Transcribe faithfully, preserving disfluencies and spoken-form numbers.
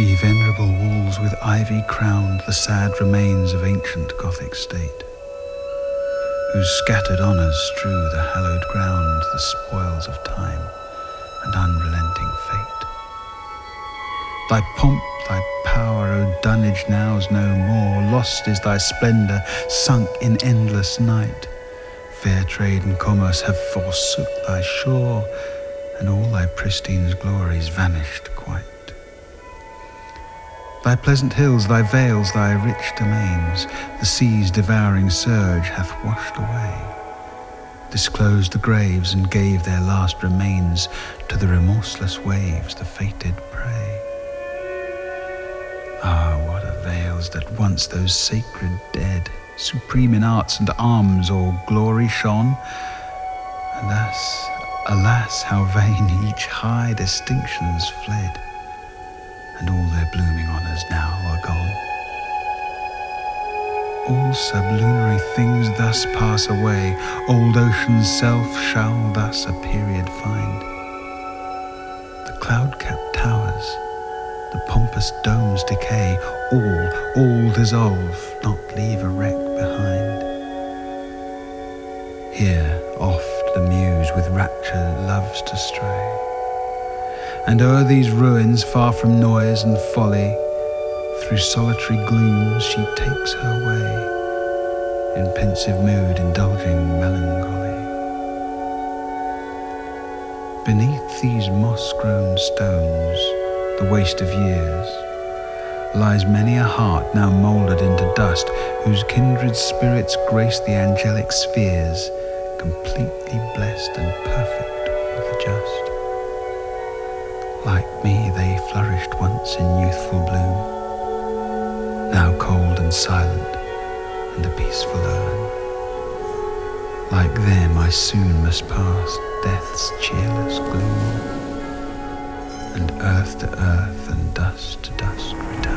Ye venerable walls with ivy crowned, the sad remains of ancient Gothic state, whose scattered honours strew the hallowed ground, the spoils of time and unrelenting fate. Thy pomp, thy power, O dunnage, now's no more. Lost is thy splendour, sunk in endless night. Fair trade and commerce have forsook thy shore, and all thy pristine glories vanished quite. Thy pleasant hills, thy vales, thy rich domains, the sea's devouring surge hath washed away, disclosed the graves and gave their last remains to the remorseless waves, the fated prey. Ah, what avails that once those sacred dead, supreme in arts and arms or glory shone? Alas, alas, how vain each high distinction's fled, and all their blooming honours now are gone. All sublunary things thus pass away, old ocean's self shall thus a period find. The cloud-capped towers, the pompous domes decay, all, all dissolve, not leave a wreck behind. Here oft the muse with rapture loves to stray, and o'er these ruins, far from noise and folly, through solitary glooms she takes her way, in pensive mood indulging melancholy. Beneath these moss-grown stones, the waste of years, lies many a heart now mouldered into dust, whose kindred spirits grace the angelic spheres, completely blessed and perfect with the just. Like me, they flourished once in youthful bloom, now cold and silent and a peaceful urn. Like them, I soon must pass death's cheerless gloom, and earth to earth and dust to dust return.